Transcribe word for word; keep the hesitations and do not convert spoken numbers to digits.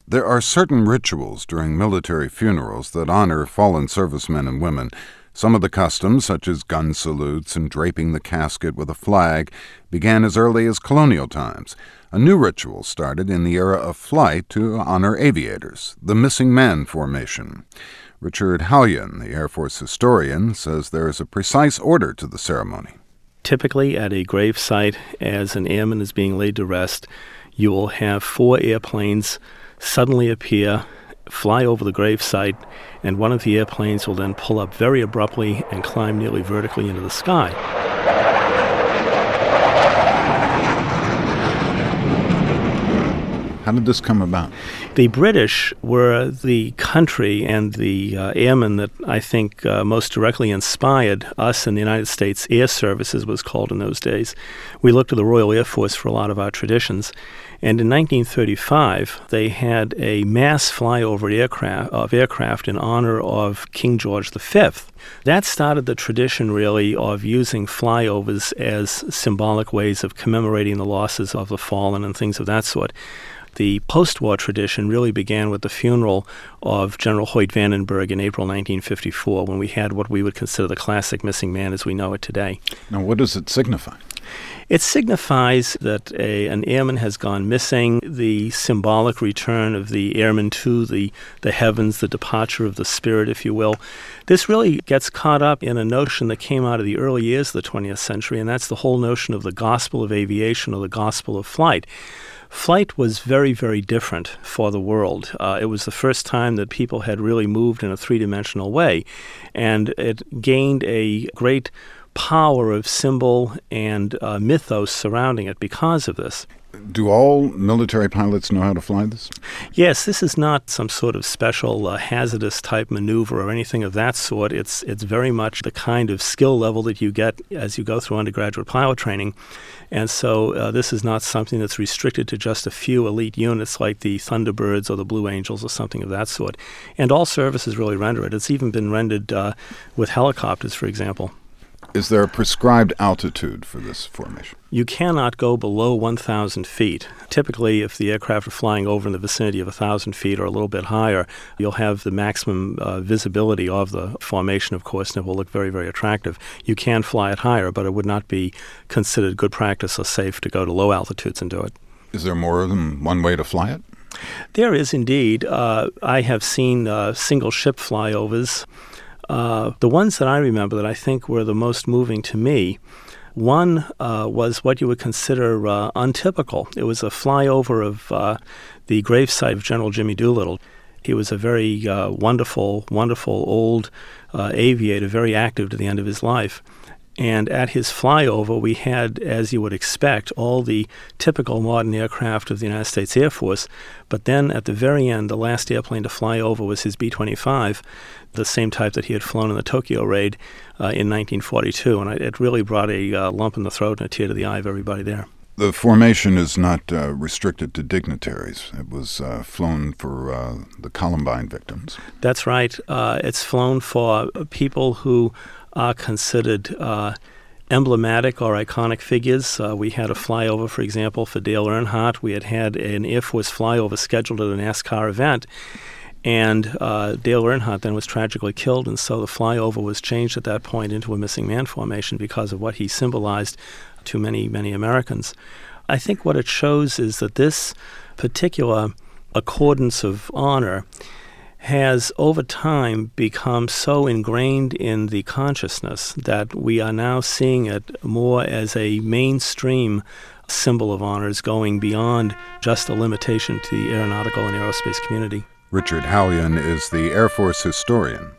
There are certain rituals during military funerals that honor fallen servicemen and women. Some of the customs, such as gun salutes and draping the casket with a flag, began as early as colonial times. A new ritual started in the era of flight to honor aviators, the Missing Man Formation. Richard Hallion, the Air Force historian, says there is a precise order to the ceremony. Typically at a grave site, as an airman is being laid to rest, you will have four airplanes suddenly appear, fly over the grave site, and one of the airplanes will then pull up very abruptly and climb nearly vertically into the sky. How did this come about? The British were the country and the uh, airmen that I think uh, most directly inspired us in the United States Air Service, as it was called in those days. We looked to the Royal Air Force for a lot of our traditions. And in nineteen thirty-five, they had a mass flyover aircraft, of aircraft in honor of King George the Fifth. That started the tradition, really, of using flyovers as symbolic ways of commemorating the losses of the fallen and things of that sort. The post-war tradition really began with the funeral of General Hoyt Vandenberg in April nineteen fifty-four, when we had what we would consider the classic missing man as we know it today. Now, what does it signify? It signifies that a, an airman has gone missing, the symbolic return of the airman to the, the heavens, the departure of the spirit, if you will. This really gets caught up in a notion that came out of the early years of the twentieth century, and that's the whole notion of the gospel of aviation or the gospel of flight. Flight was very, very different for the world. Uh, it was the first time that people had really moved in a three-dimensional way, and it gained a great power of symbol and uh, mythos surrounding it because of this. Do all military pilots know how to fly this? Yes, this is not some sort of special uh, hazardous type maneuver or anything of that sort. It's it's very much the kind of skill level that you get as you go through undergraduate pilot training. And so uh, this is not something that's restricted to just a few elite units like the Thunderbirds or the Blue Angels or something of that sort. And all services really render it. It's even been rendered uh, with helicopters, for example. Is there a prescribed altitude for this formation? You cannot go below one thousand feet. Typically, if the aircraft are flying over in the vicinity of one thousand feet or a little bit higher, you'll have the maximum uh, visibility of the formation, of course, and it will look very, very attractive. You can fly it higher, but it would not be considered good practice or safe to go to low altitudes and do it. Is there more than one way to fly it? There is indeed. Uh, I have seen uh, single ship flyovers. Uh, the ones that I remember that I think were the most moving to me, one uh, was what you would consider uh, untypical. It was a flyover of uh, the gravesite of General Jimmy Doolittle. He was a very uh, wonderful, wonderful old uh, aviator, very active to the end of his life. And at his flyover, we had, as you would expect, all the typical modern aircraft of the United States Air Force. But then at the very end, the last airplane to fly over was his B twenty-five, the same type that he had flown in the Tokyo raid uh, in nineteen forty-two. And it really brought a uh, lump in the throat and a tear to the eye of everybody there. The formation is not uh, restricted to dignitaries. It was uh, flown for uh, the Columbine victims. That's right. Uh, it's flown for people who are considered uh, emblematic or iconic figures. Uh, we had a flyover, for example, for Dale Earnhardt. We had had an Air Force flyover scheduled at a NASCAR event, and uh, Dale Earnhardt then was tragically killed, and so the flyover was changed at that point into a missing man formation because of what he symbolized to many, many Americans. I think what it shows is that this particular accordance of honor has over time become so ingrained in the consciousness that we are now seeing it more as a mainstream symbol of honors going beyond just a limitation to the aeronautical and aerospace community. Richard Hallion is the Air Force historian.